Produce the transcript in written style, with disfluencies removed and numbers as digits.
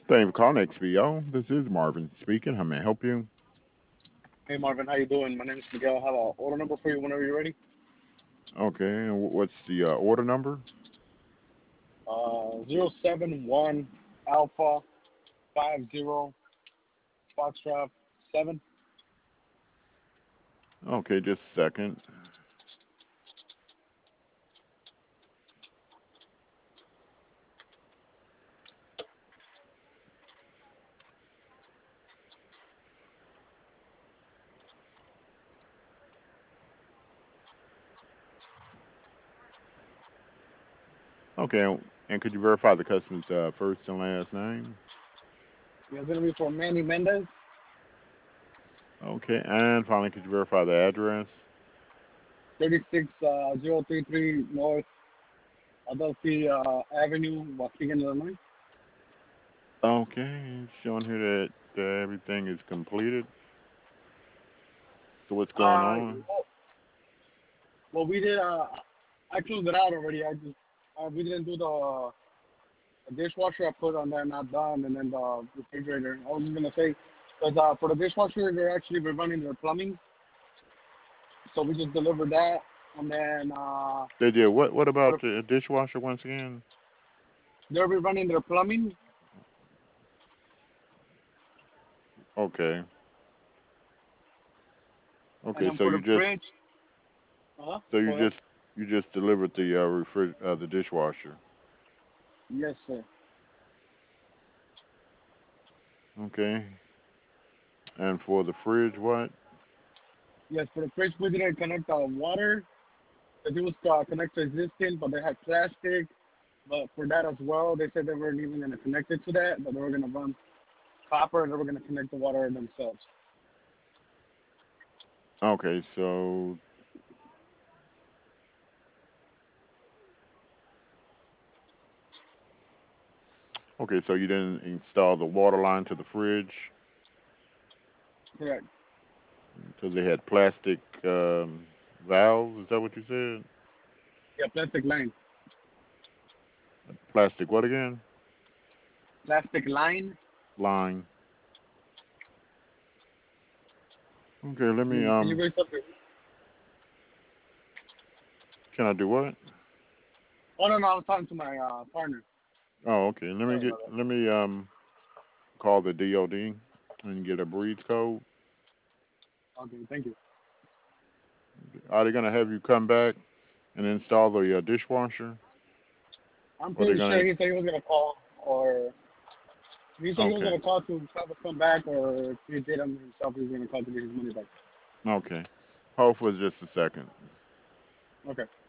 Thank you for calling XBO. This is Marvin speaking. How may I help you? Hey Marvin, how you doing? My name is Miguel. I have an order number for you whenever you're ready. Okay, and what's the order number? 071 Alpha 50 Foxtrot 7. Okay, just a second. Okay, and could you verify the customer's first and last name? It's gonna be for Manny Mendez, Okay, and finally, could you verify the address? 36033 North Adelphi Avenue, Waukegan, Illinois. Okay, it's showing here that everything is completed. So what's going Uh, on? well, well, we did. I closed it out already. We didn't do the dishwasher. I put on there not done, and then the refrigerator. I was just gonna say, because for the dishwasher, they're actually running their plumbing. So we just delivered that, and then They did what? What for about the dishwasher once again? they'll be running their plumbing, Okay, and okay. then for the fridge. So Go ahead. you just delivered the the dishwasher. Yes, sir. Okay, and for the fridge, what? Yes, for the fridge, we didn't connect the water because it was connected to existing, but they had plastic. But for that as well, they said they weren't even going to connect it to that, but they were going to run copper and they were going to connect the water themselves. Okay, so so you didn't install the water line to the fridge Correct. because they had plastic valves. Is that what you said? Yeah, plastic line. Plastic what again? Plastic line. Line. Okay, let me Can you raise up your... can I do what? Oh, no, no, I was talking to my partner. Oh, okay. Sorry about Let me call the DOD and get a breeds code. that. Okay, thank you. Are they gonna have you come back and install the dishwasher, I'm or they're pretty sure gonna? he said he was going to call, or he said he was Okay, going to call to have us come back, or if he did him himself, he was going to call to get his money back. okay. Hold for just a second. Okay.